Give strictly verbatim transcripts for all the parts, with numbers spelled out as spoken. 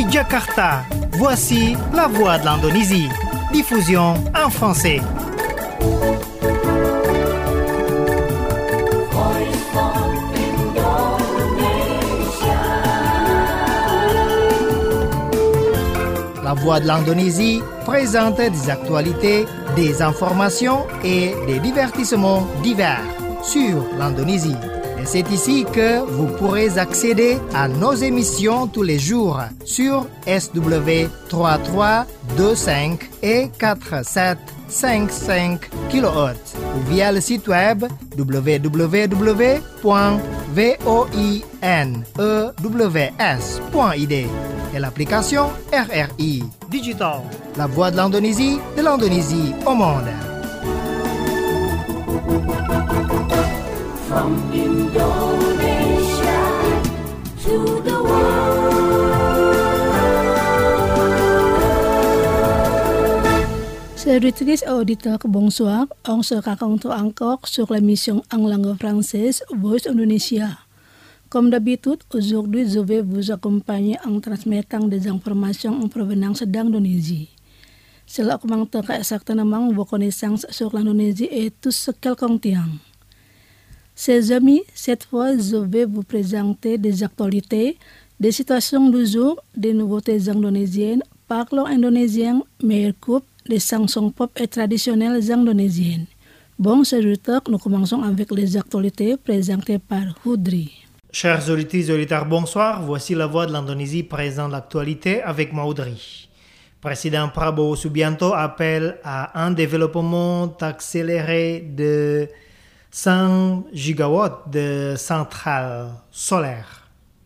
Depuis Jakarta, voici la voix de l'Indonésie. Diffusion en français. La voix de l'Indonésie présente des actualités, des informations et des divertissements divers sur l'Indonésie. Et c'est ici que vous pourrez accéder à nos émissions tous les jours sur S W trois trois deux cinq et quatre sept cinq cinq kilohertz ou via le site web w w w point voinews point i d et l'application R R I Digital, la voix de l'Indonésie, de l'Indonésie au monde. From Indonesia to the world. Chers auditeurs, bonsoir. On se rencontre encore sur l'émission en langue française Voice Indonesia. Comme d'habitude, aujourd'hui, je vais vous accompagner en transmettant des informations en provenance d'Indonésie. Cela augmentera certainement vos connaissances sur l'Indonésie et tout ce qu'elle contient. Chers amis, cette fois, je vais vous présenter des actualités, des situations du jour, des nouveautés indonésiennes, parlons indonésien, meilleure coupe, des chansons pop et traditionnelles indonésiennes. Bon, chers auditeurs, nous commençons avec les actualités présentées par Houdri. Chers auditeurs et auditeurs, bonsoir. Voici la voix de l'Indonésie présente l'actualité avec Maudry. Président Prabowo Subianto appelle à un développement accéléré de cent gigawatts de centrales solaires.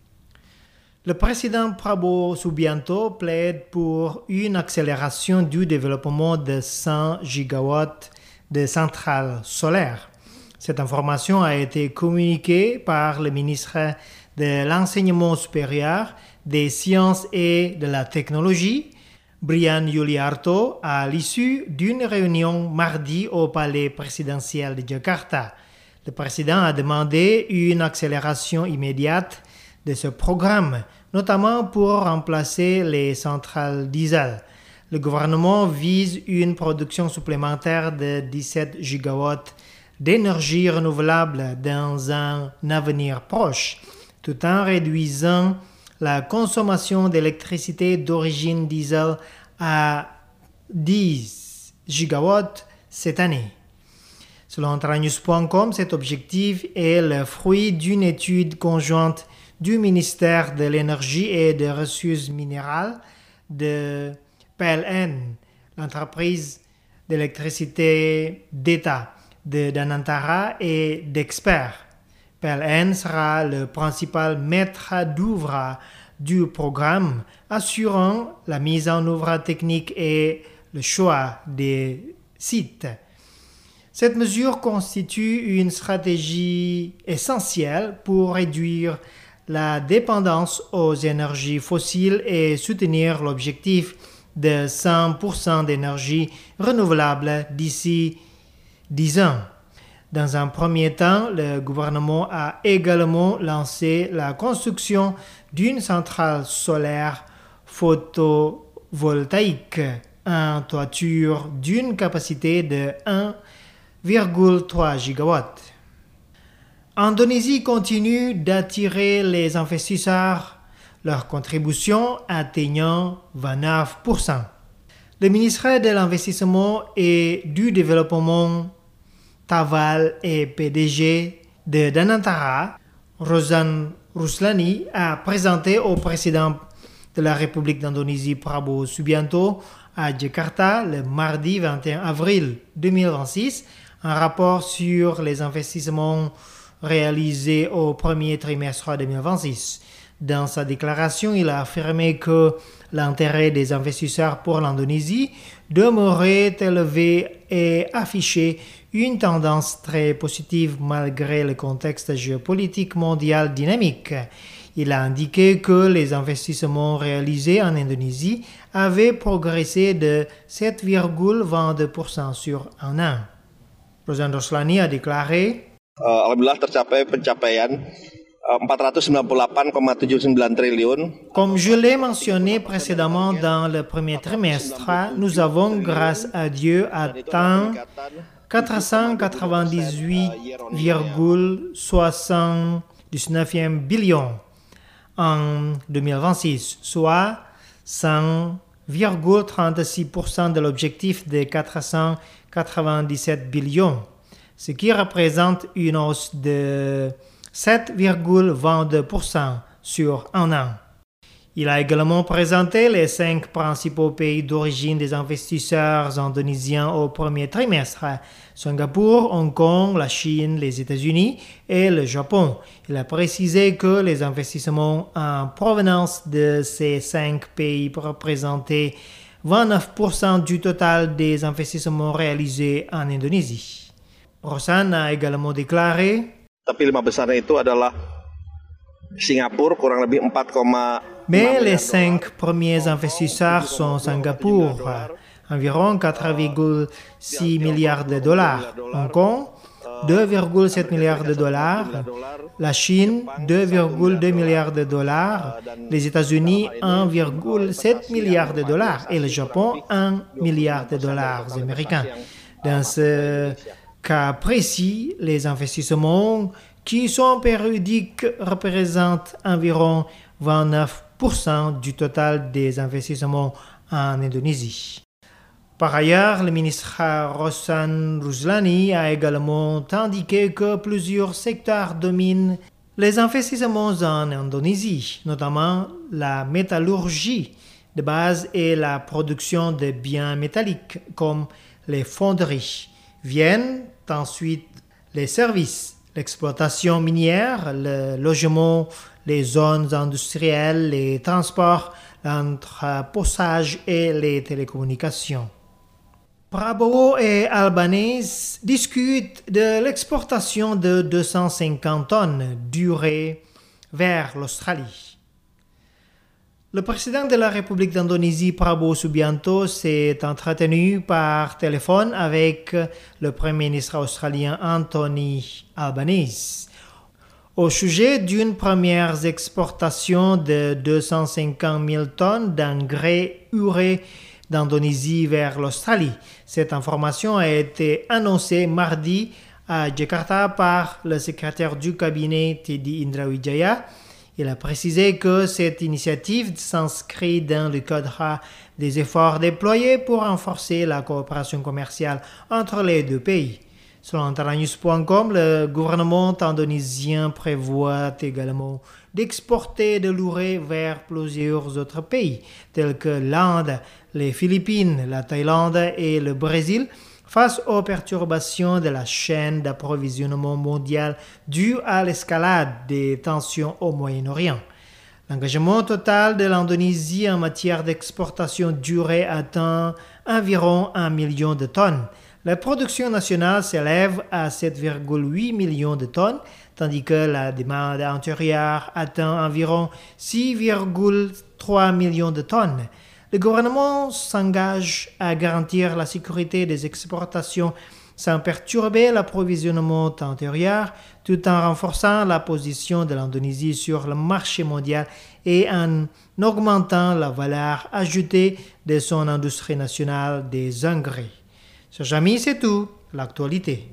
Le président Prabowo Subianto plaide pour une accélération du développement de cent gigawatts de centrales solaires. Cette information a été communiquée par le ministre de l'Enseignement supérieur, des Sciences et de la Technologie, Brian Yuliarto, à l'issue d'une réunion mardi au palais présidentiel de Jakarta. Le président a demandé une accélération immédiate de ce programme, notamment pour remplacer les centrales diesel. Le gouvernement vise une production supplémentaire de dix-sept gigawatts d'énergie renouvelable dans un avenir proche, tout en réduisant la consommation d'électricité d'origine diesel à dix gigawatts cette année. Selon Tranews point com, cet objectif est le fruit d'une étude conjointe du ministère de l'Énergie et des Ressources minérales de P L N, l'entreprise d'électricité d'État de Danantara et d'experts. P L N sera le principal maître d'œuvre du programme, assurant la mise en œuvre technique et le choix des sites. Cette mesure constitue une stratégie essentielle pour réduire la dépendance aux énergies fossiles et soutenir l'objectif de cent pour cent d'énergie renouvelable d'ici dix ans. Dans un premier temps, le gouvernement a également lancé la construction d'une centrale solaire photovoltaïque en toiture d'une capacité de un virgule trois gigawatts. Indonésie continue d'attirer les investisseurs, leur contribution atteignant vingt-neuf pour cent. Le ministre de l'Investissement et du Développement Taval et P D G de Danantara, Rozan Ruslani, a présenté au président de la République d'Indonésie Prabowo Subianto à Jakarta le mardi vingt et un avril deux mille vingt-six un rapport sur les investissements réalisés au premier trimestre deux mille vingt-six. Dans sa déclaration, il a affirmé que l'intérêt des investisseurs pour l'Indonésie demeurait élevé et affichait une tendance très positive malgré le contexte géopolitique mondial dynamique. Il a indiqué que les investissements réalisés en Indonésie avaient progressé de sept virgule vingt-deux pour cent sur un an. Rozan Roslani a déclaré Uh, Alhamdulillah tercapai pencapaian empat ratus sembilan puluh delapan koma tujuh sembilan triliun. Comme je l'ai mentionné précédemment dans le premier trimestre, nous avons, grâce à Dieu, atteint quatre cent quatre-vingt-dix-huit virgule soixante-dix-neuf billions en deux mille vingt-six, soit cent virgule trente-six pour cent de l'objectif de quatre cent quatre-vingt-dix-sept billions, ce qui représente une hausse de sept virgule vingt-deux pour cent sur un an. Il a également présenté les cinq principaux pays d'origine des investisseurs indonésiens au premier trimestre: Singapour, Hong Kong, la Chine, les États-Unis et le Japon. Il a précisé que les investissements en provenance de ces cinq pays représentaient vingt-neuf pour cent du total des investissements réalisés en Indonésie. Rosan a également déclaré: Tapi lima besarnya itu adalah Singapura kurang lebih empat koma enam mais les cinq premiers investisseurs sont Singapour, environ quatre virgule six milliards de dollars, Hong Kong, deux virgule sept milliards de dollars, la Chine, deux virgule deux milliards de dollars, les États-Unis, un virgule sept milliard de dollars et le Japon, un milliard de dollars américains. Dans ce cas précis, les investissements qui sont périodiques représentent environ vingt-neuf pour cent du total des investissements en Indonésie. Par ailleurs, le ministre Rosan Ruslani a également indiqué que plusieurs secteurs dominent les investissements en Indonésie, notamment la métallurgie de base et la production de biens métalliques comme les fonderies. Viennent ensuite les services, l'exploitation minière, le logement, les zones industrielles, les transports, l'entreposage et les télécommunications. Prabowo et Albanese discutent de l'exportation de deux cent cinquante tonnes d'urée vers l'Australie. Le président de la République d'Indonésie, Prabowo Subianto, s'est entretenu par téléphone avec le Premier ministre australien Anthony Albanese au sujet d'une première exportation de deux cent cinquante mille tonnes d'engrais urée d'Indonésie vers l'Australie. Cette information a été annoncée mardi à Jakarta par le secrétaire du cabinet Teddy Indrawijaya. Il a précisé que cette initiative s'inscrit dans le cadre des efforts déployés pour renforcer la coopération commerciale entre les deux pays. Selon Antaranews point com, le gouvernement indonésien prévoit également d'exporter de l'urée vers plusieurs autres pays, tels que l'Inde, les Philippines, la Thaïlande et le Brésil, face aux perturbations de la chaîne d'approvisionnement mondiale dues à l'escalade des tensions au Moyen-Orient. L'engagement total de l'Indonésie en matière d'exportation d'urée atteint environ un million de tonnes. La production nationale s'élève à sept virgule huit millions de tonnes, tandis que la demande intérieure atteint environ six virgule trois millions de tonnes. Le gouvernement s'engage à garantir la sécurité des exportations sans perturber l'approvisionnement intérieur, tout en renforçant la position de l'Indonésie sur le marché mondial et en augmentant la valeur ajoutée de son industrie nationale des engrais. Chers amis, c'est tout, l'actualité.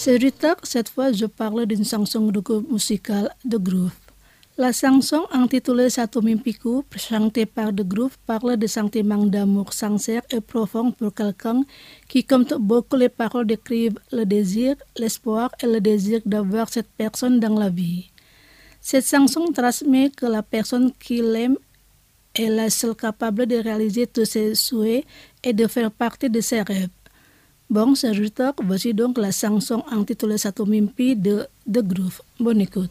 C'est Rita, cette fois je parle d'une chanson de groupe musical The Groove. La chanson intitulée Satu Mimpiku, chantée par The Groove, parle de sentiments d'amour sincère et profond pour quelqu'un qui, comme beaucoup les paroles décrivent le désir, l'espoir et le désir d'avoir cette personne dans la vie. Cette chanson transmet que la personne qui l'aime est la seule capable de réaliser tous ses souhaits et de faire partie de ses rêves. Bon, c'est Rita, voici donc la chanson intitulée Satu Mimpi de The Groove. Bonne écoute.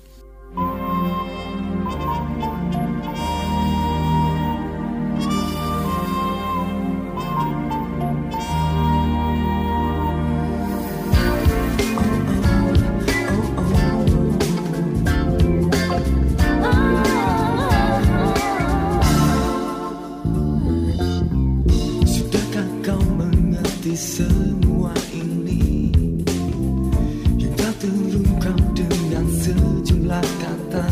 Semua ini yang tak terungkap dengan sejumlah kata,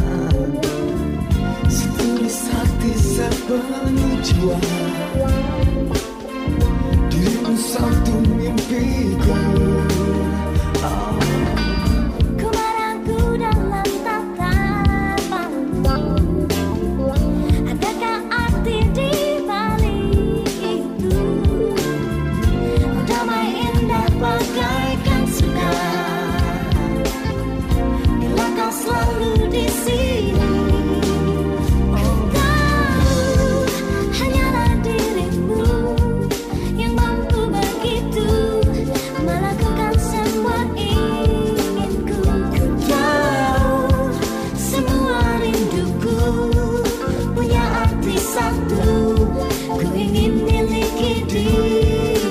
setulus hati sepenuh jiwa, dirimu satu mimpiku. Oh. Ku meragu dalam tatapanmu, adakah arti di balik itu? Bagaikan suka bila kau selalu di sini. Ku tahu hanyalah dirimu yang mampu begitu melakukan semua inginku. Ku tahu semua rinduku punya arti satu. Ku ingin miliki dirimu.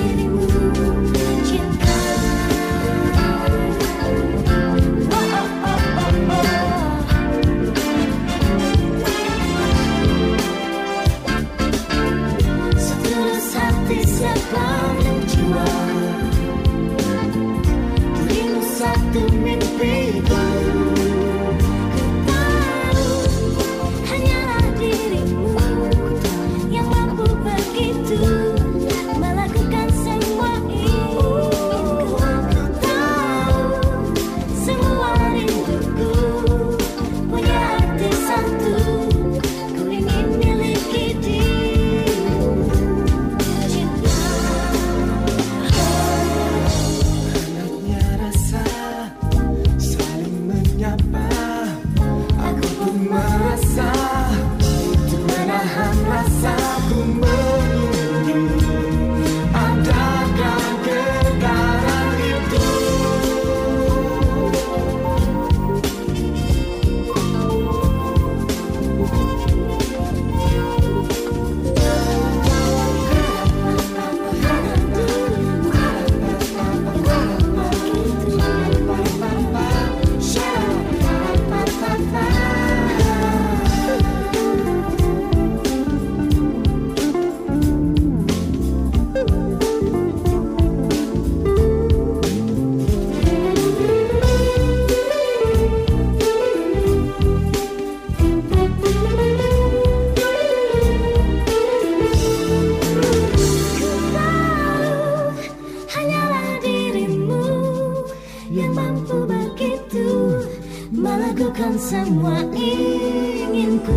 Semua inginku.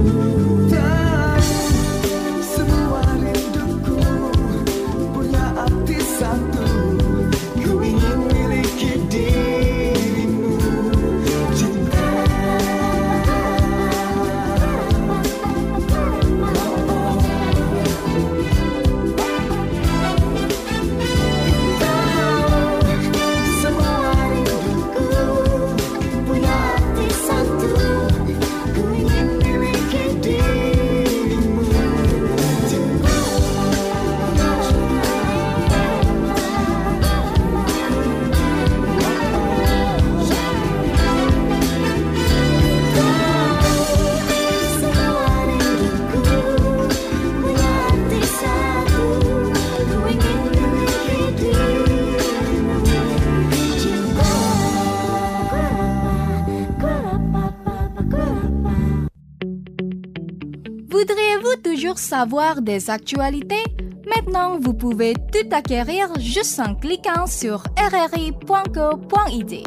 Semua rinduku punya arti satu. Ku ingin miliki dirimu. Cinta. Semua rinduku punya arti satu. Voudriez-vous toujours savoir des actualités, Maintenant, vous pouvez tout acquérir juste en cliquant sur r r i point co point i d.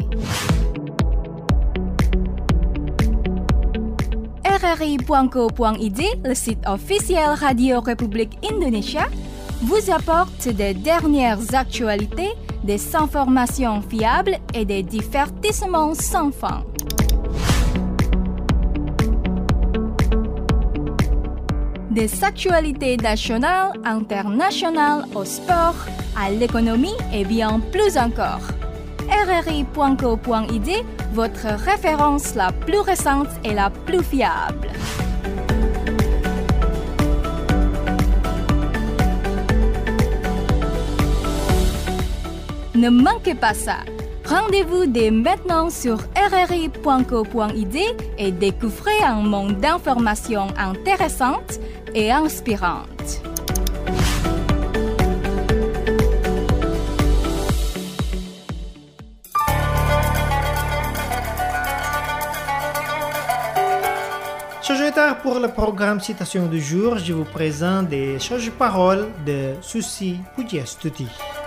r r i point co point i d, le site officiel Radio République Indonésia, vous apporte des dernières actualités, des informations fiables et des divertissements sans fin. Des actualités nationales, internationales, au sport, à l'économie et bien plus encore. r r i point co point i d, votre référence la plus récente et la plus fiable. Ne manquez pas ça. Rendez-vous dès maintenant sur r r i point co point i d et découvrez un monde d'informations intéressantes et inspirantes. Chers auditeurs, pour le programme Citation du jour, je vous présente des charges-paroles de Susi Pujastuti.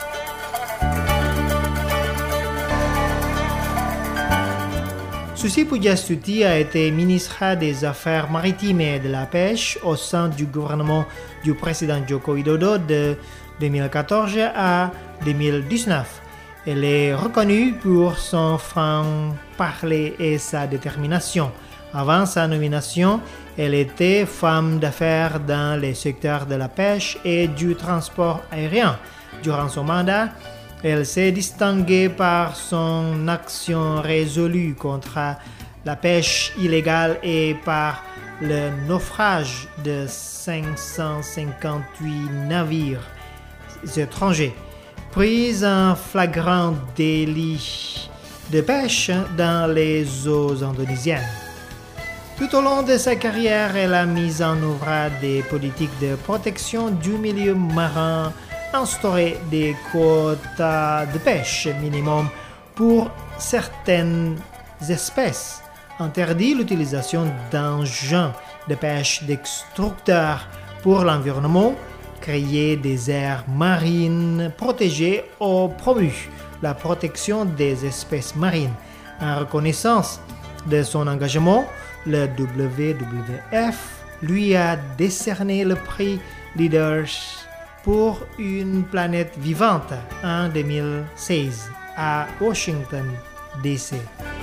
Susi Pujastuti a été ministre des Affaires maritimes et de la pêche au sein du gouvernement du président Joko Widodo de deux mille quatorze à deux mille dix-neuf. Elle est reconnue pour son franc-parler et sa détermination. Avant sa nomination, elle était femme d'affaires dans les secteurs de la pêche et du transport aérien. Durant son mandat, elle s'est distinguée par son action résolue contre la pêche illégale et par le naufrage de cinq cent cinquante-huit navires étrangers, pris en flagrant délit de pêche dans les eaux indonésiennes. Tout au long de sa carrière, elle a mis en œuvre des politiques de protection du milieu marin, instauré des quotas de pêche minimum pour certaines espèces, interdit l'utilisation d'engins de pêche destructeurs pour l'environnement, créé des aires marines protégées ou promu la protection des espèces marines. En reconnaissance de son engagement, le W W F lui a décerné le prix Leaders pour une planète vivante en deux mille seize à Washington, D C.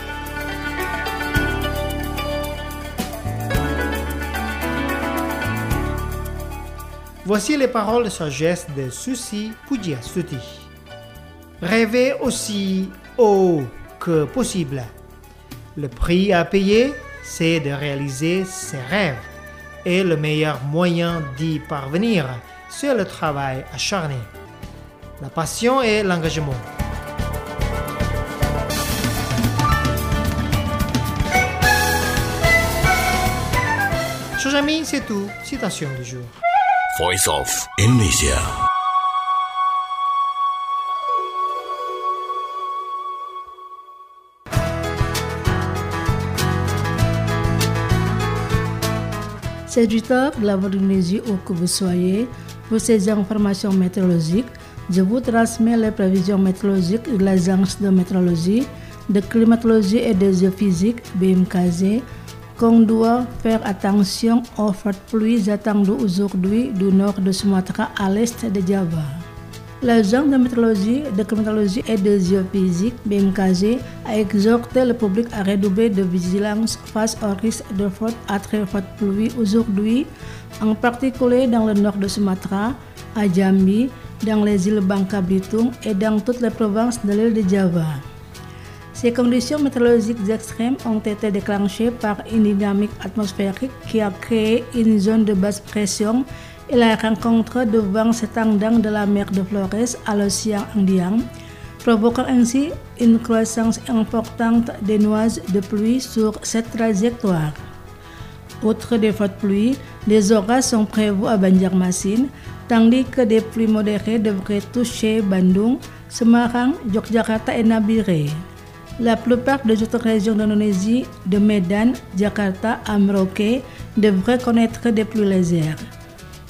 Voici les paroles de sagesse de Susi Pujastuti. Rêver aussi haut que possible. Le prix à payer, c'est de réaliser ses rêves. Et le meilleur moyen d'y parvenir, c'est le travail acharné, la passion et l'engagement. Chers amis, c'est tout. Citation du jour. Voice of Indonesia. C'est du temps de la Voix d'Indonésie où que vous soyez. Pour ces informations météorologiques, je vous transmets les prévisions météorologiques de l'Agence de météorologie, de climatologie et de géophysique B M K Z, qu'on doit faire attention aux fortes pluies attendues aujourd'hui du nord de Sumatra à l'est de Java. L'Agence de météorologie, de climatologie et de géophysique B M K Z a exhorté le public à redoubler de vigilance face au risque de fortes à très fortes pluies aujourd'hui, en particulier dans le nord de Sumatra, à Jambi, dans les îles Bangka Belitung et dans toutes les provinces de l'île de Java. Ces conditions météorologiques extrêmes ont été déclenchées par une dynamique atmosphérique qui a créé une zone de basse pression et la rencontre de vents s'étendant de la mer de Flores à l'océan Indien, provoquant ainsi une croissance importante des nuages de pluie sur cette trajectoire. Outre des fortes pluies, des orages sont prévus à Banjarmasin, tandis que des pluies modérées devraient toucher Bandung, Semarang, Yogyakarta et Nabire. La plupart des autres régions d'Indonésie, de Medan, Jakarta à Merauke, devraient connaître des pluies légères.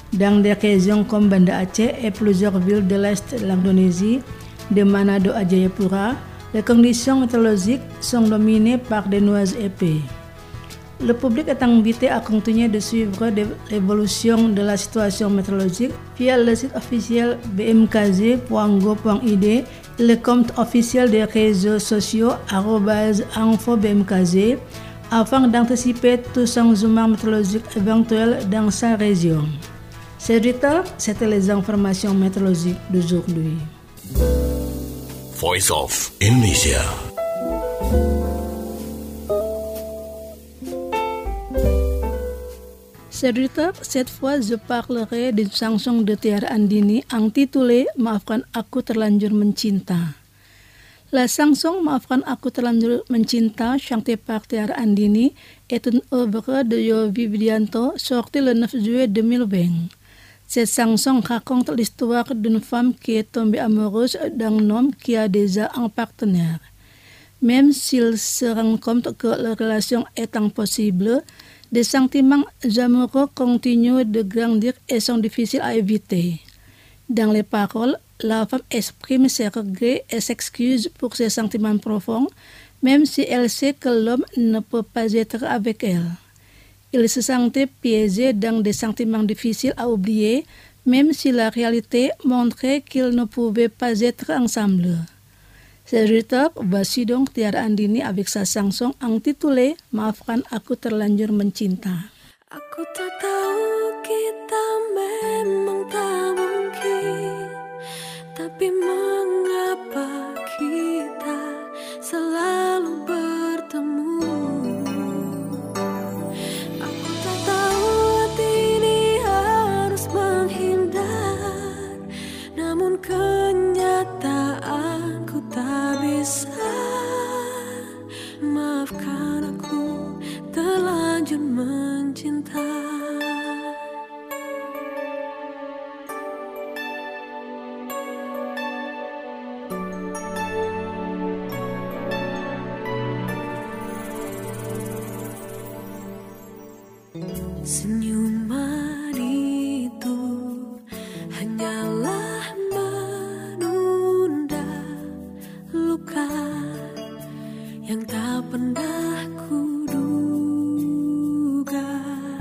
dans des régions comme Banda Aceh et plusieurs villes de l'Est de l'Indonésie, de Manado à Jayapura, les conditions météorologiques sont dominées par des nuages épais. Le public est invité à continuer de suivre l'évolution de la situation météorologique via le site officiel b m k z point go point i d et le compte officiel des réseaux sociaux arobase info b m k z afin d'anticiper tout changement météorologique éventuel dans sa région. C'est Rita, c'était les informations météorologiques d'aujourd'hui. Voice of Indonesia. Cerita, cette fois je parlerai d'une chanson de Tiara Andini intitulée Maafkan Aku Terlanjur Mencinta. La chanson Maafkan Aku Terlanjur Mencinta, chantée par Tiara Andini, est une œuvre de Yovie Widianto sortie le neuf juillet deux mille vingt. Cette chanson raconte l'histoire d'une femme qui est tombée amoureuse d'un homme qui a déjà un partenaire. Même s'il se rend compte que la relation est impossible, des sentiments amoureux continuent de grandir et sont difficiles à éviter. Dans les paroles, la femme exprime ses regrets et s'excuse pour ses sentiments profonds, même si elle sait que l'homme ne peut pas être avec elle. Il se sentait piégé dans des sentiments difficiles à oublier, même si la réalité montrait qu'ils ne pouvaient pas être ensemble. Cerita, voici donc Tiara Andini avec sa chanson intitulée Maafkan Aku Terlanjur Mencinta. Aku tak tahu kita memang tak mungkin, tapi mengapa kita selalu bertemu? Aku tak tahu hati ini harus menghindar, namun kenyataanku tak bisa. Maafkan aku terlanjur mencinta. Senyuman itu hanyalah menunda luka yang tak pernah kuduga.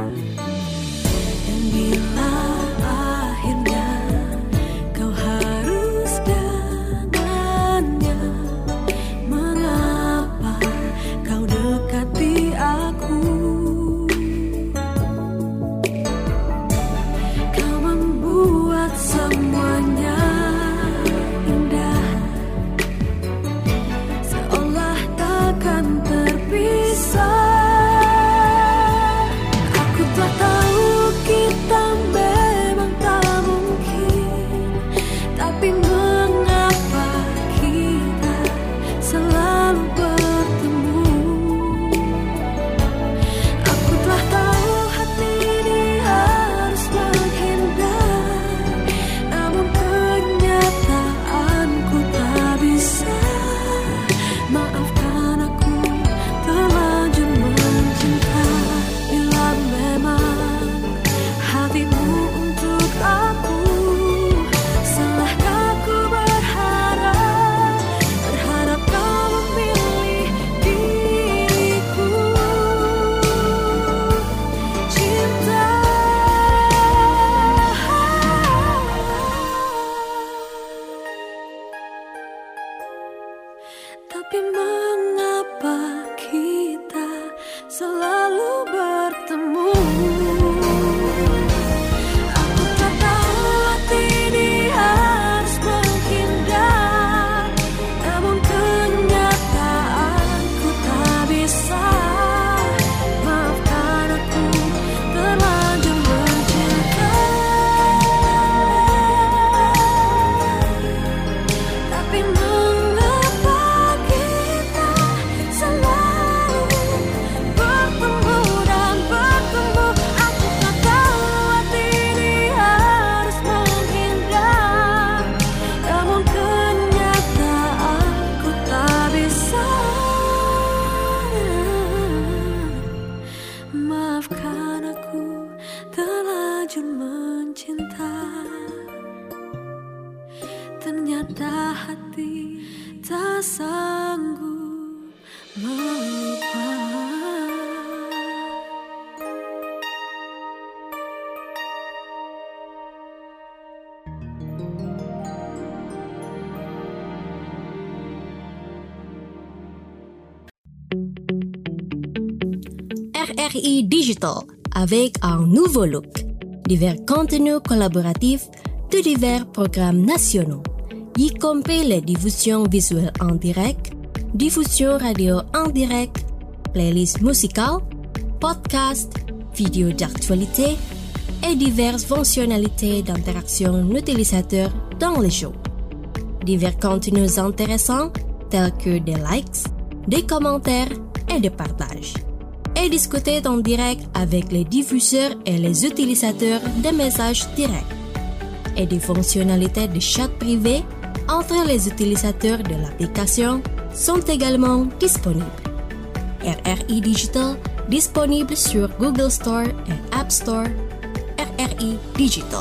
Dan bila akhirnya kau harus dengannya, mengapa kau dekati aku? Kau membuat semuanya indah, seolah takkan terpisah. Aku tak tahu kita memang tak mungkin, tapi mengapa kita selalu bertemu? Aku telah tahu hati ini harus menghindar, namun kenyataanku tak bisa. Maafkan aku terlanjur mencinta. Bila memang hatimu untuk aku, salahkah ku berharap, berharap kau memilih diriku. Cinta, tapi mengapa kita selalu bertemu? Aku tak tahu hati ini harus menghindar, namun kenyataanku tak bisa. Maafkan aku terlanjur mencinta, tapi mengapa kita ternyata hati tak sanggup melupa. R R I Digital, avec un nouveau look, divers contenus collaboratifs de divers programmes nationaux, y compris les diffusions visuelles en direct, diffusions radio en direct, playlists musicales, podcasts, vidéos d'actualité et diverses fonctionnalités d'interaction utilisateur dans les shows. Divers contenus intéressants tels que des likes, des commentaires et des partages. Et discuter en direct avec les diffuseurs et les utilisateurs des messages directs. Et des fonctionnalités de chat privé entre les utilisateurs de l'application sont également disponibles. R R I Digital disponible sur Google Store et App Store. R R I Digital.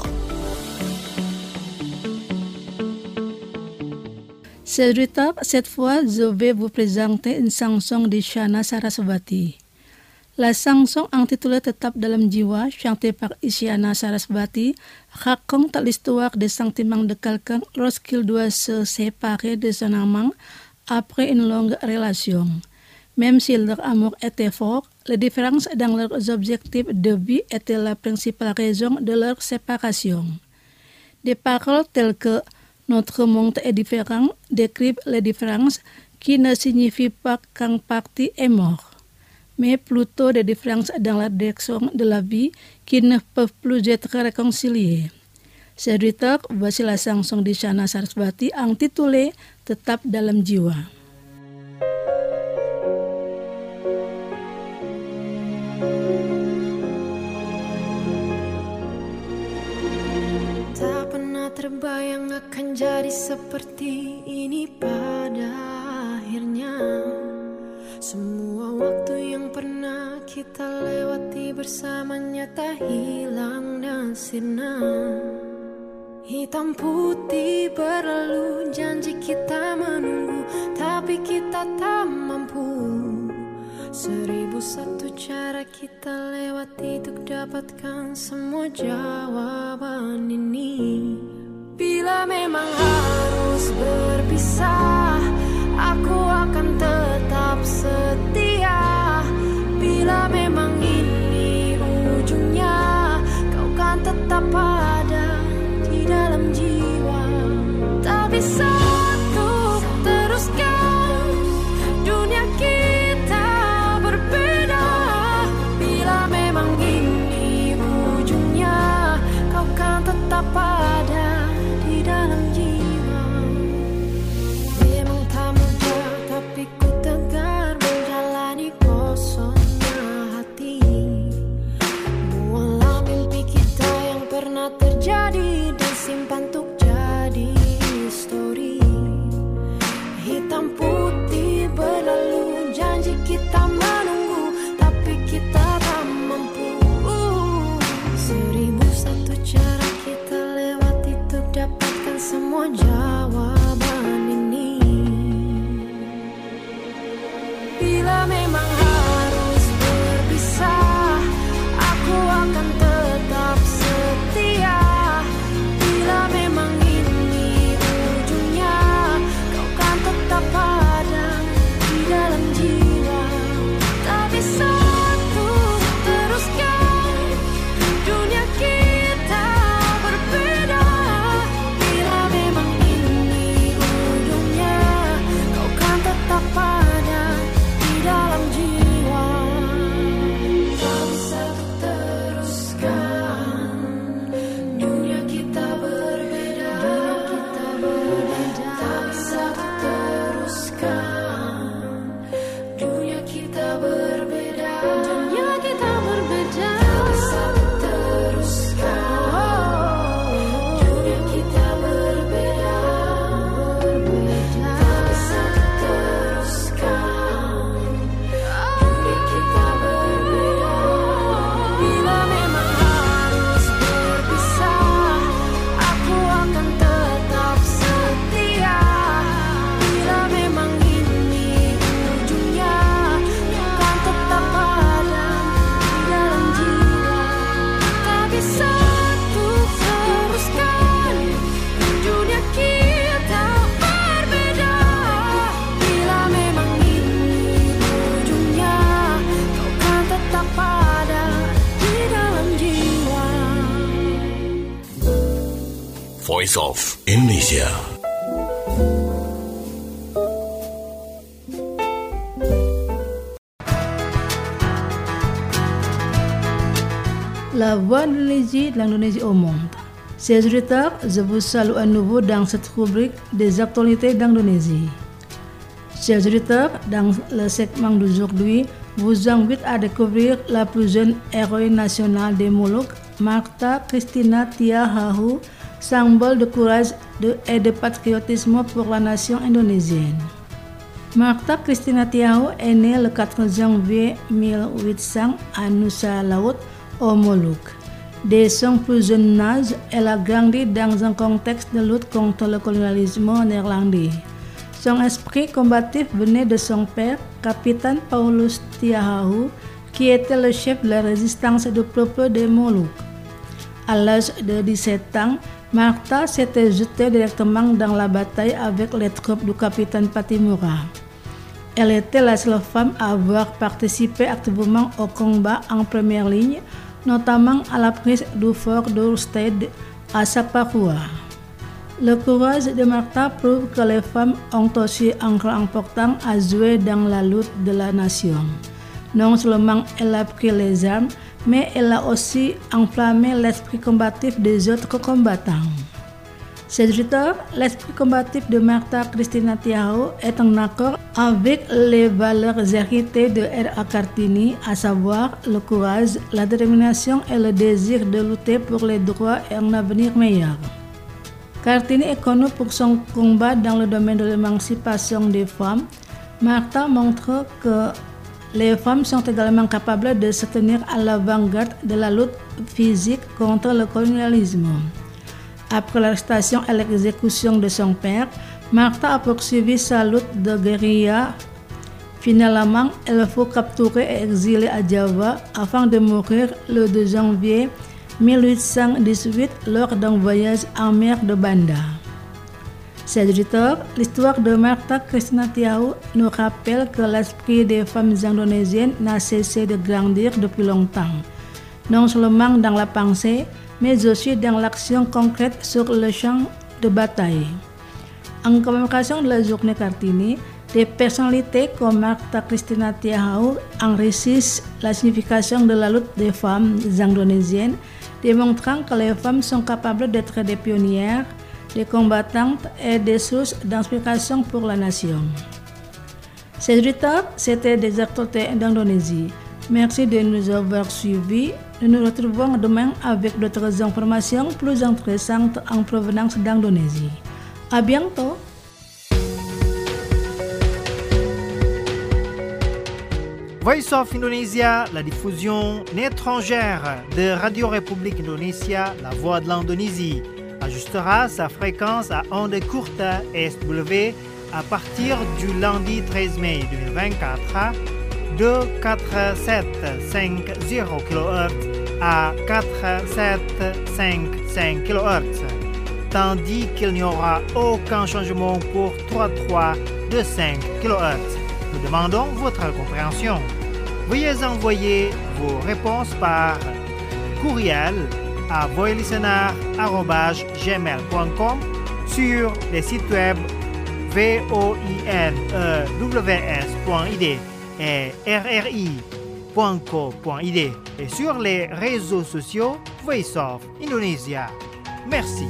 Cerita, cette fois, je vais vous présenter une chanson de Isyana Sarasvati. La chanson intitulée Tetap dalam jiwa, chantée par Isyana Sarasvati, raconte l'histoire des sentiments de quelqu'un lorsqu'il doit se séparer de son amant après une longue relation. Même si leur amour était fort, les différences dans leurs objectifs de vie étaient la principale raison de leur séparation. Des paroles telles que « Notre monde est différent » décrivent les différences qui ne signifient pas qu'un parti est mort, mais plutôt des différences dans la direction de la vie qui ne peuvent plus être réconciliées. Cerita, voici la chanson d'Isyana Sarasvati intitulée Tetap dalam jiwa. Tak pernah terbayang akan jadi seperti ini pada akhirnya. Semua waktu yang pernah kita lewati bersamanya tak hilang dan sirna. Hitam putih berlalu, janji kita menunggu, tapi kita tak mampu. Seribu satu cara kita lewati untuk dapatkan semua jawaban ini. Bila memang harus berpisah, aku akan tetap setia. Bila memang ini ujungnya, kau kan tetap ada di dalam jiwa. Tak bisa untuk teruskan dunia kita berbeda. Bila memang ini ujungnya, kau kan tetap ada di dalam jiwa. Memang tak mudah, tapi ku tegar menjalani kosongnya hati. Buanglah mimpi kita yang pernah terjadi dan simpan untuk jadi histori. Hitam putih berlalu, janji kita menunggu, tapi kita tak mampu. Seribu satu cara kita lewati untuk dapatkan semua jawaban ini. Bila memang harus berpisah, aku akan tetap setia. Bila memang ini ujungnya, kau kan tetap ada di dalam jiwa. Tak bisa untuk teruskan dunia kita berbeda. Bila memang ini Voice of Indonesia. La voix d'Indonésie, l'Indonésie au monde. Chers auditeurs, je vous salue à nouveau dans cette rubrique des actualités d'Indonésie. Chers auditeurs, dans le segment d'aujourd'hui, vous invite à découvrir la plus jeune héroïne nationale des Moluques, Martha Christina Tiahahu, symbole de courage de, et de patriotisme pour la nation indonésienne. Martha Christina Tiahahu est née le quatre janvier mille huit cents à Nusa Laut, aux Moluques. Dès son plus jeune âge, elle a grandi dans un contexte de lutte contre le colonialisme néerlandais. Son esprit combatif venait de son père, capitaine Paulus Tiahahu, qui était le chef de la résistance du peuple des Moluques. À l'âge de dix-sept ans, Martha s'était jetée directement dans la bataille avec les troupes du capitaine Patimura. Elle était la seule femme à avoir participé activement au combat en première ligne, notamment à la prise du fort d'Orsted à Sapakua. Le courage de Martha prouve que les femmes ont aussi un rôle important à jouer dans la lutte de la nation. Non seulement elle a pris les armes, mais elle a aussi enflammé l'esprit combatif des autres combattants. Chers auditeurs, l'esprit combatif de Martha Christina Tiahahu est en accord avec les valeurs héritées de R A Kartini, à savoir le courage, la détermination et le désir de lutter pour les droits et un avenir meilleur. Kartini est connue pour son combat dans le domaine de l'émancipation des femmes. Martha montre que les femmes sont également capables de se tenir à l'avant-garde de la lutte physique contre le colonialisme. Après l'arrestation et l'exécution de son père, Martha a poursuivi sa lutte de guérilla. Finalement, elle fut capturée et exilée à Java afin de mourir le deux janvier mille huit cent dix-huit lors d'un voyage en mer de Banda. Chers auditeurs, l'histoire de Martha Christina Tiahahu nous rappelle que l'esprit des femmes indonésiennes n'a cessé de grandir depuis longtemps, non seulement dans la pensée, mais aussi dans l'action concrète sur le champ de bataille. En commémoration de la journée Kartini, des personnalités comme Martha Christina Tiahahu enrichissent la signification de la lutte des femmes indonésiennes, démontrant que les femmes sont capables d'être des pionnières, des combattantes et des sources d'inspiration pour la nation. Ces auditeurs, c'était des actualités d'Indonésie. Merci de nous avoir suivis. Nous nous retrouvons demain avec d'autres informations plus intéressantes en provenance d'Indonésie. À bientôt! Voice of Indonesia, la diffusion étrangère de Radio République Indonésia, la voix de l'Indonésie, ajustera sa fréquence à ondes courtes S W à partir du lundi treize mai deux mille vingt-quatre de quatre mille sept cent cinquante kilohertz à quatre mille sept cent cinquante-cinq kilohertz, tandis qu'il n'y aura aucun changement pour trois mille trois cents vingt-cinq kilohertz. Nous demandons votre compréhension. Veuillez envoyer vos réponses par courriel à voilistener arobase gmail point com sur les sites web voinewes point i d et r r i point co point i d et sur les réseaux sociaux Voice of Indonesia. Merci.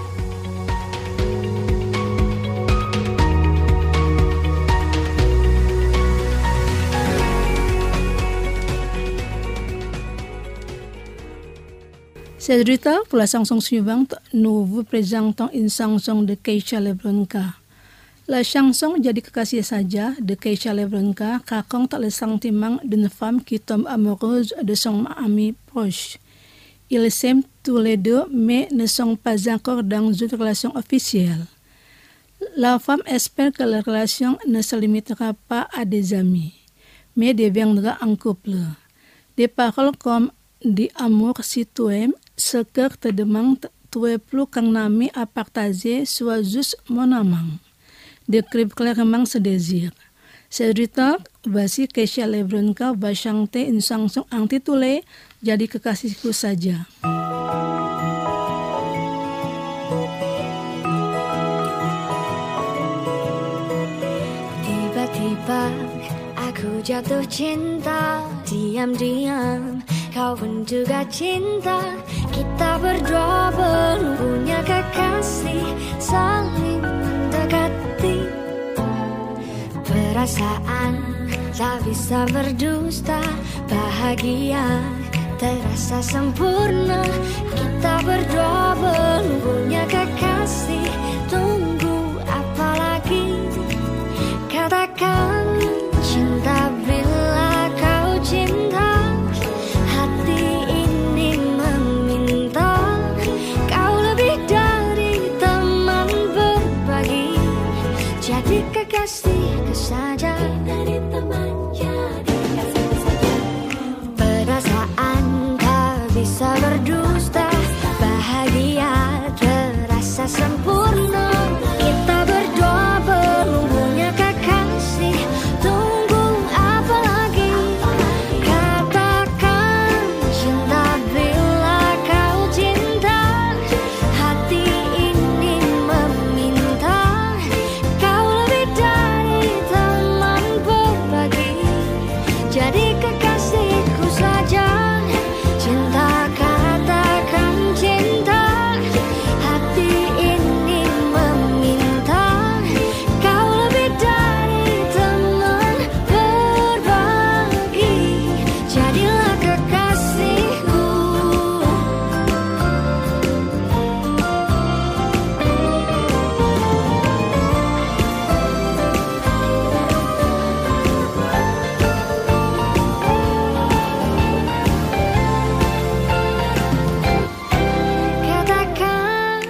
Chers auditeurs, pour la chanson suivante, nous vous présentons une chanson de Keisha Lebronka. La chanson Jadi Kekasih Saja de Keisha Lebronka raconte le sentiment d'une femme qui tombe amoureuse de son ami proche. Ils s'aiment tous les deux, mais ne sont pas encore dans une relation officielle. La femme espère que la relation ne se limitera pas à des amis, mais deviendra un couple. Des paroles comme « Di amour si tu aimes », ce cœur te demande, tu es plus qu'un ami à partager, sois juste mon amant, décrivent clairement ce désir. Chers auditeurs, voici Keisha Lebronka va chanter une chanson intitulée Jadi Kekasihku Saja. Kenapa aku jatuh cinta, diam-diam kau pun juga cinta. Kita berdua belum punya kekasih, saling mendekati. Perasaan tak bisa berdusta, bahagia terasa sempurna. Kita berdua belum punya kekasih, tunggu apa lagi? Katakan cinta bila kau cinta. Hati ini meminta, kau lebih dari teman berbagi. Jadi kekasihku saja. Dari teman jadi kekasihku saja. Perasaan tak bisa berdusta, bahagia terasa sempurna. Kita berdua belum punya kekasih, tunggu apa lagi? Katakan cinta bila kau cinta. Hati ini meminta, kau lebih dari teman berbagi. Jadi kekasihku saja. Cinta, katakan cinta. Hati ini meminta, kau lebih dari teman berbagi. Jadilah kekasihku. Katakan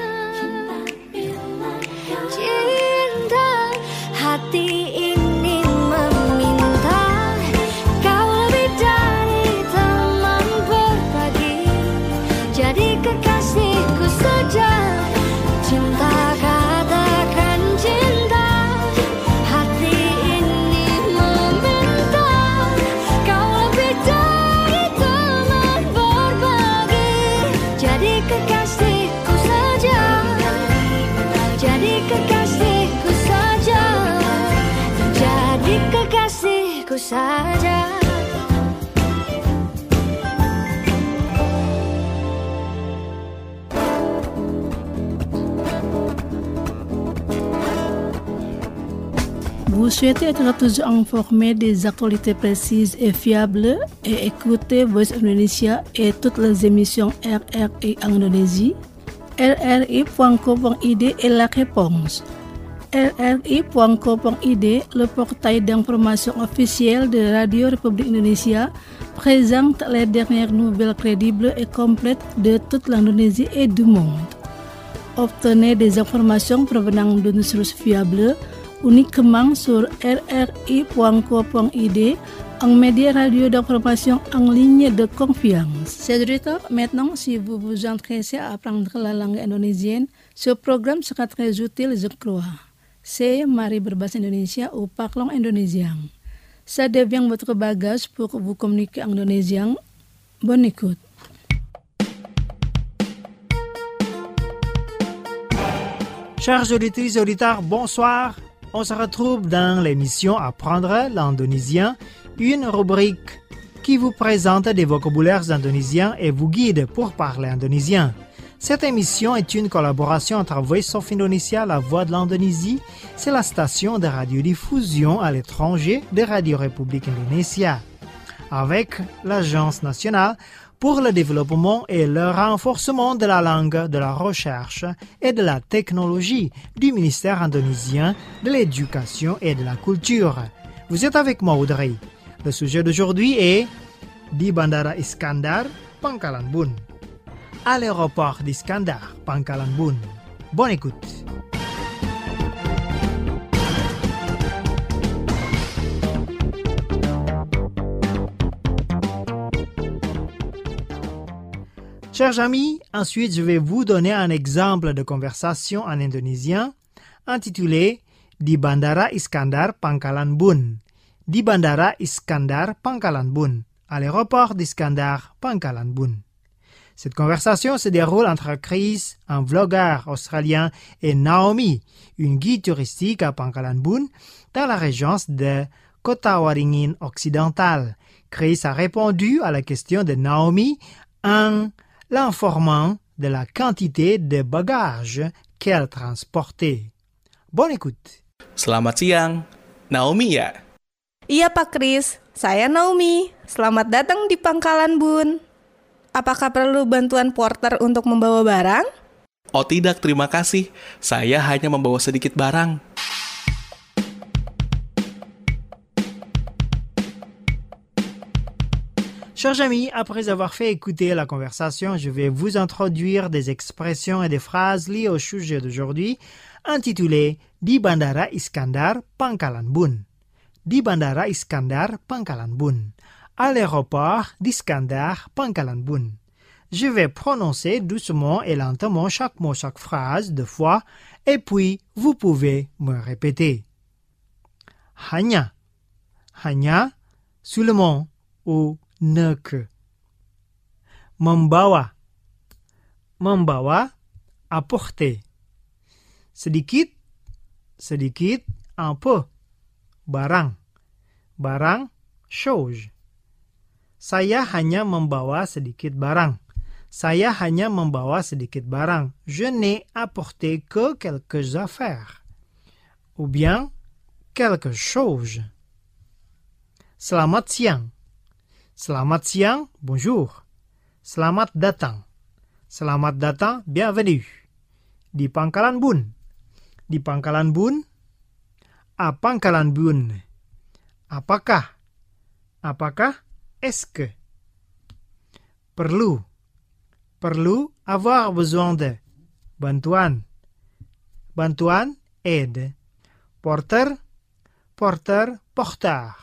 cinta, hati ini meminta, kau lebih dari teman berbagi. Jadi kekasihku saja. Cinta, katakan cinta. Hati ini meminta, kau lebih dari teman berbagi. Jadi kekasihku saja. Jadi kekasihku saja. Jadi kekasihku saja. Vous souhaitez être toujours informé des actualités précises et fiables et écouter Voice Indonesia et toutes les émissions R R I Indonésie? R R I point co point I D est la réponse. R R I point co point I D, le portail d'information officiel de Radio République Indonésia, présente les dernières nouvelles crédibles et complètes de toute l'Indonésie et du monde. Obtenez des informations provenant de nos sources fiables uniquement sur R R I point co point I D, un média radio d'information en ligne de confiance. Chers auditeurs, maintenant, si vous vous intéressez à apprendre la langue indonésienne, ce programme sera très utile, je crois. C'est Mari berbahasa Indonesia ou Parlons indonésien. Ça devient votre bagage pour vous communiquer en indonésien. Bonne écoute. Chers auditrices et auditeurs, bonsoir. On se retrouve dans l'émission Apprendre l'indonésien, une rubrique qui vous présente des vocabulaires indonésiens et vous guide pour parler indonésien. Cette émission est une collaboration entre Voice of Indonesia, la voix de l'Indonésie, c'est la station de radiodiffusion à l'étranger de Radio République Indonésia, avec l'Agence nationale pour le développement et le renforcement de la langue, de la recherche et de la technologie du ministère indonésien de l'Éducation et de la Culture. Vous êtes avec moi, Audrey. Le sujet d'aujourd'hui est di Bandara Iskandar, Pangkalan Bun. À l'aéroport d'Iskandar, Pangkalan Bun. Bonne écoute. Chers amis, ensuite je vais vous donner un exemple de conversation en indonésien intitulé Di Bandara Iskandar Pangkalan Bun. Di Bandara Iskandar Pangkalan Bun, à l'aéroport d'Iskandar Pangkalan Bun. Cette conversation se déroule entre Chris, un vlogueur australien, et Naomi, une guide touristique à Pangkalan Bun, dans la région de Kota Waringin occidentale. Chris a répondu à la question de Naomi en l'informant de la quantité de bagages qu'elle transportait. Bonne écoute. Selamat siang, Naomi ya? Iya Pak Kris, saya Naomi. Selamat datang di Pangkalan Bun. Apakah perlu bantuan porter untuk membawa barang? Oh tidak, terima kasih. Saya hanya membawa sedikit barang. Chers amis, après avoir fait écouter la conversation, je vais vous introduire des expressions et des phrases liées au sujet d'aujourd'hui, intitulé Di Bandara Iskandar, Pangkalan Bun. Di Bandara Iskandar, Pangkalan Bun. À l'aéroport d'Iskandar, Pangkalan Bun. Je vais prononcer doucement et lentement chaque mot, chaque phrase deux fois, et puis vous pouvez me répéter. Hanya. Hanya, seulement ou ne que. Membawa. Membawa, apporter. Sedikit, sedikit, un peu. Barang. Barang, chose. Saya hanya membawa sedikit barang. Saya hanya membawa sedikit barang. Je n'ai apporté que quelques affaires. Ou bien, quelque chose. Selamat siang. Selamat siang, bonjour. Selamat datang. Selamat datang, bienvenue. Di Pangkalan Bun. Di Pangkalan Bun. A Pangkalan Bun. Apakah? Apakah? Est-ce que? Perlu. Perlu, avoir besoin de. Bantuan. Bantuan, aide. Porter. Porter, porteur.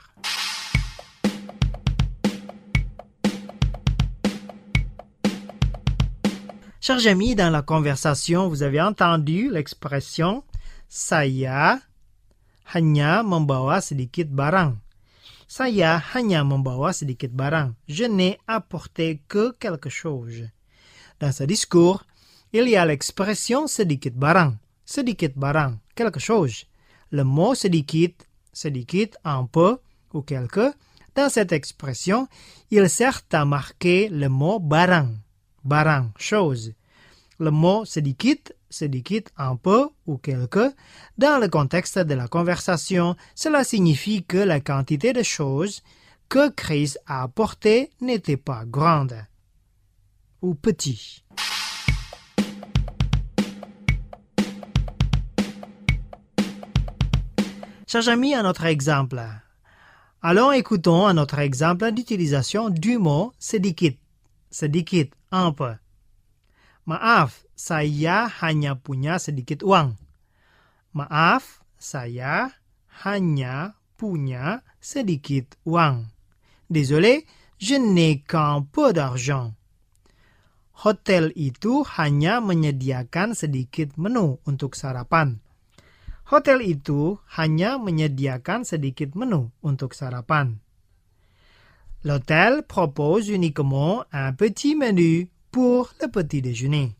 Chers amis, dans la conversation, vous avez entendu l'expression saya hanya membawa sedikit barang. Saya hanya membawa sedikit barang. Je n'ai apporté que quelque chose. Dans ce discours, il y a l'expression sedikit barang. Sedikit barang, quelque chose. Le mot sedikit, sedikit, un peu ou quelque. Dans cette expression, il sert à marquer le mot barang. Barang, chose. Le mot sedikit, sedikit, un peu ou quelque, dans le contexte de la conversation, cela signifie que la quantité de choses que Chris a apportées n'était pas grande ou petit. Chers amis, un autre exemple. Allons écoutons un autre exemple d'utilisation du mot sedikit. Sedikit, un peu. Maaf, saya hanya punya sedikit uang. Maaf, saya hanya punya sedikit uang. Désolé, je n'ai qu'un peu d'argent. Hotel itu hanya menyediakan sedikit menu untuk sarapan. Hotel itu hanya menyediakan sedikit menu untuk sarapan. L'hôtel propose uniquement un petit menu pour le petit déjeuner.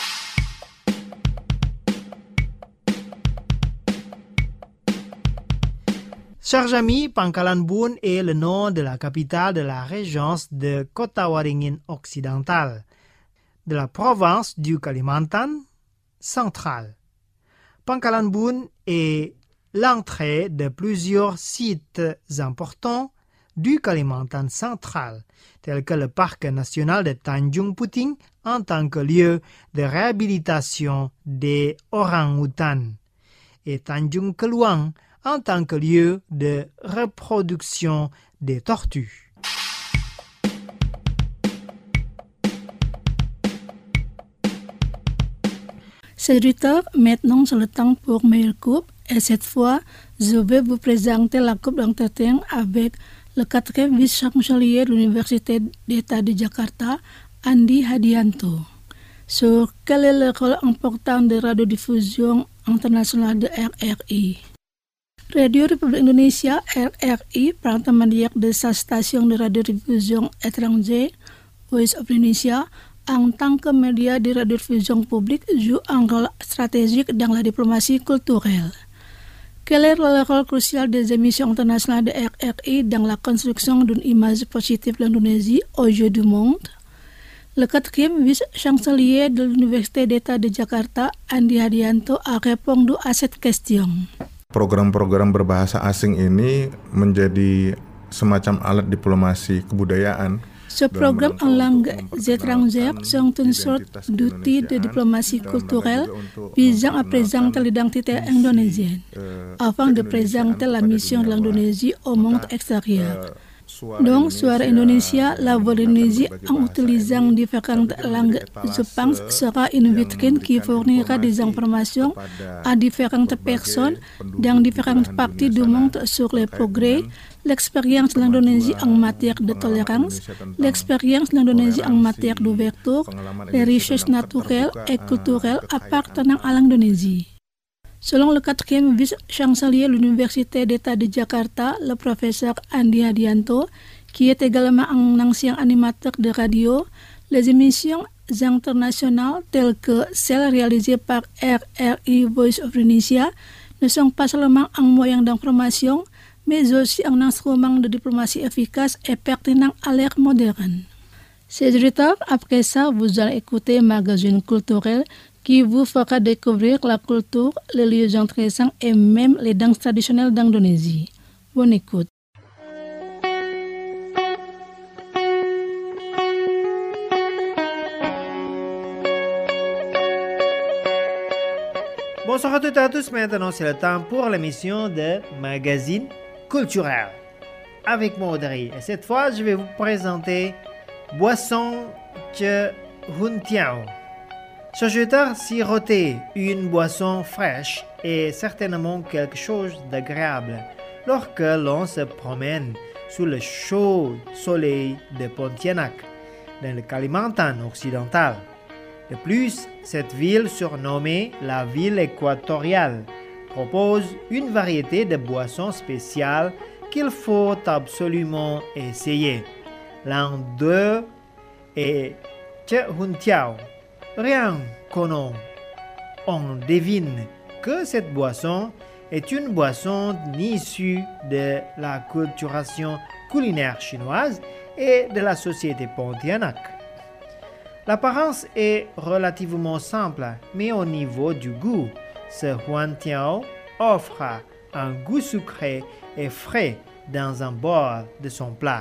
Chers amis, Pangkalan Bun est le nom de la capitale de la régence de Kota Waringin occidentale, de la province du Kalimantan central. Pangkalan Bun est l'entrée de plusieurs sites importants du Kalimantan central, tels que le parc national de Tanjung Puting en tant que lieu de réhabilitation des orang-outans et Tanjung Keluang en tant que lieu de reproduction des tortues. Chers auditeurs, maintenant c'est le temps pour meilleure coupe et cette fois, je vais vous présenter la coupe d'entretien avec le quatrième vice-chancelier de l'Université d'État de Jakarta, Andi Hadianto, sur quel est le rôle important de radiodiffusion internationale de R R I. Radio République Indonésia, R R I, partenaire de sa station de radiodiffusion étrangère, Voice of Indonesia, en tant que média de radiodiffusion publique, joue un rôle stratégique dans la diplomatie culturelle. Quel est le rôle crucial des émissions internationales de R R I dans la construction d'une image positive de l'Indonésie aux yeux du monde? Le quatrième vice-chancelier de l'Université d'État de Jakarta, Andi Hadianto, a répondu à cette question. Program-program berbahasa asing ini menjadi semacam alat diplomasi kebudayaan. Ce programme en langue étrangère sont une sorte d'outil de diplomatie culturelle visant à présenter l'identité indonésienne, afin de présenter la mission de l'Indonésie au monde extérieur. Donc, Suara Indonesia, la voix d'Indonésie en utilisant différentes langues, je pense, sera une vitrine qui fournira des informations à différentes personnes dans différentes parties du monde sur les progrès, l'expérience de l'Indonésie en matière de tolérance, l'expérience de l'Indonésie en matière d'ouverture, les richesses naturelles et culturelles appartenant à l'Indonésie. Selon le quatrième vice-chancelier de l'Université d'État de Jakarta, le professeur Andi Hadianto, qui est également un ancien animateur de radio, les émissions internationales telles que celles réalisées par R R I Voice of Indonesia ne sont pas seulement un moyen d'information, mais aussi un instrument de diplomatie efficace et pertinent à l'ère moderne. Chers auditeurs, après ça, vous allez écouter Magazine culturel qui vous fera découvrir la culture, les lieux intéressants et même les danses traditionnelles d'Indonésie. Bonne écoute. Bonsoir à toutes et à tous, maintenant c'est le temps pour l'émission de Magazine culturel avec moi Audrey. Et cette fois, je vais vous présenter Boisson Che Hun Tiao. Chajuteur siroté, une boisson fraîche est certainement quelque chose d'agréable lorsque l'on se promène sous le chaud soleil de Pontianak, dans le Kalimantan occidental. De plus, cette ville surnommée la ville équatoriale propose une variété de boissons spéciales qu'il faut absolument essayer. L'un d'eux est Che Hun Tiao. Rien qu'au nom, on devine que cette boisson est une boisson issue de la culturation culinaire chinoise et de la société Pontianak. L'apparence est relativement simple, mais au niveau du goût, ce Huan Tiao offre un goût sucré et frais dans un bol de son plat.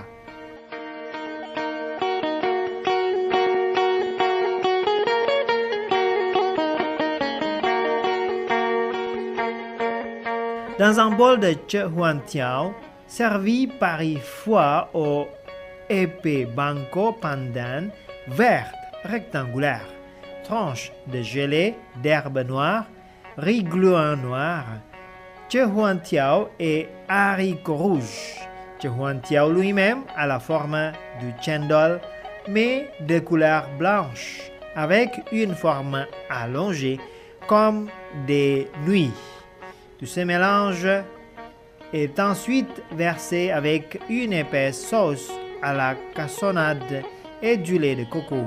Dans un bol de Che Huan Tiao, servi parfois au épais banco pandan verte rectangulaire, tranche de gelée d'herbe noire, riz gluant noir, Che Huan Tiao et haricots rouges. Che Huan Tiao lui-même a la forme du chendol, mais de couleur blanche, avec une forme allongée comme des nuits. Tout ce mélange est ensuite versé avec une épaisse sauce à la cassonade et du lait de coco.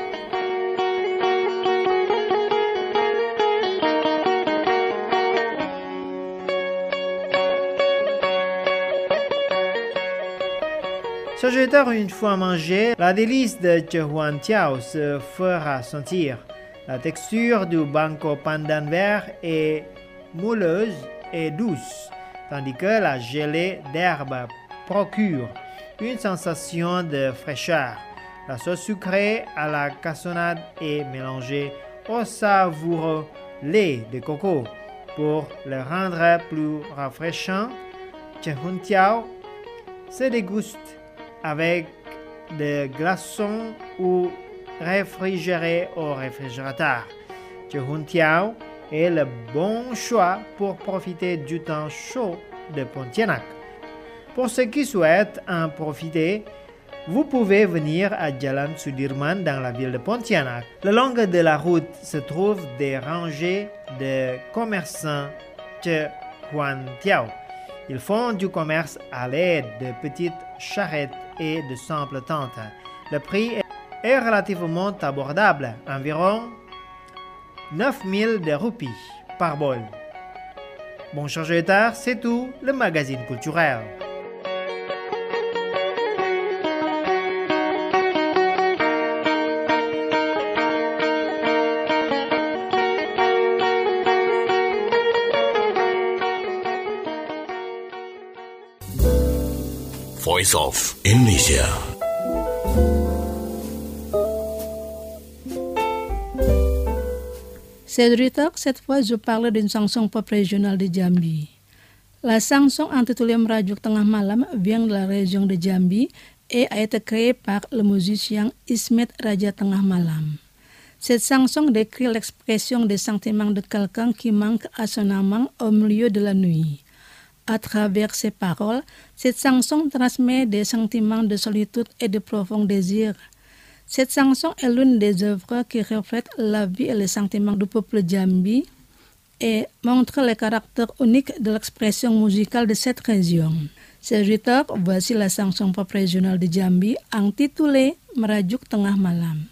Sagittaire, une fois mangé, la délice de Che Huan Tiao se fera sentir. La texture du banco pandan vert est mouleuse et douce, tandis que la gelée d'herbe procure une sensation de fraîcheur. La sauce sucrée à la cassonade est mélangée au savoureux lait de coco pour le rendre plus rafraîchant. Che Hun Tiao se déguste avec des glaçons ou réfrigéré au réfrigérateur. Che Hun Tiao est le bon choix pour profiter du temps chaud de Pontianak. Pour ceux qui souhaitent en profiter, vous pouvez venir à Jalan Sudirman dans la ville de Pontianak. Le long de la route se trouvent des rangées de commerçants Che Huan Tiao. Ils font du commerce à l'aide de petites charrettes et de simples tentes. Le prix est relativement abordable, environ neuf mille de roupies par bol. Bonjour Joëtard, c'est tout, le magazine culturel. Voice of Indonesia. Cédric, cette fois je parle d'une chanson pop régionale de Jambi. La chanson intitulée Merajuk Tengah Malam vient de la région de Jambi et a été créée par le musicien Ismet Raja Tengah Malam. Cette chanson décrit l'expression des sentiments de quelqu'un qui manque à son amant au milieu de la nuit. À travers ses paroles, cette chanson transmet des sentiments de solitude et de profond désir. Cette chanson est l'une des œuvres qui reflète la vie et les sentiments du peuple Jambi et montre le caractère unique de l'expression musicale de cette région. C'est Ritok, voici la chanson pop régionale de Jambi intitulée Merajuk Tengah Malam.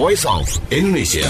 Voice of Indonesia.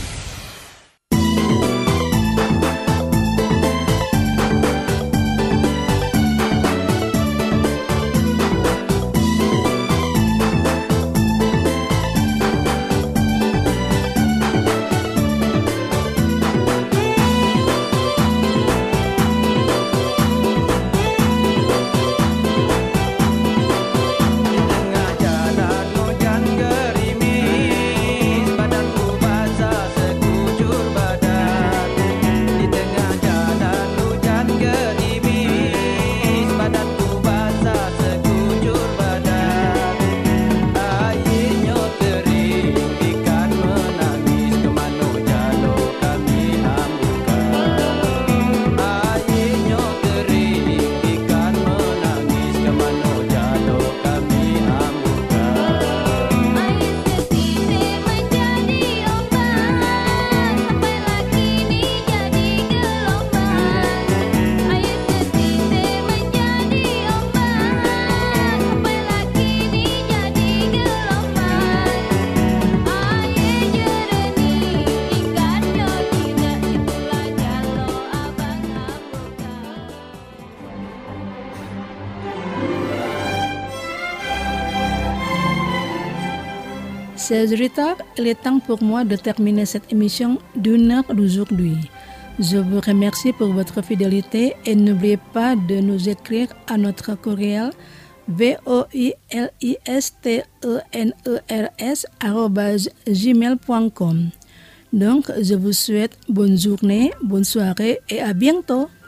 Chers auditeurs, il est temps pour moi de terminer cette émission d'une heure d'aujourd'hui. Je vous remercie pour votre fidélité et n'oubliez pas de nous écrire à notre courriel v o i l i s t e n e r s arobase gmail point com. Donc, je vous souhaite bonne journée, bonne soirée et à bientôt.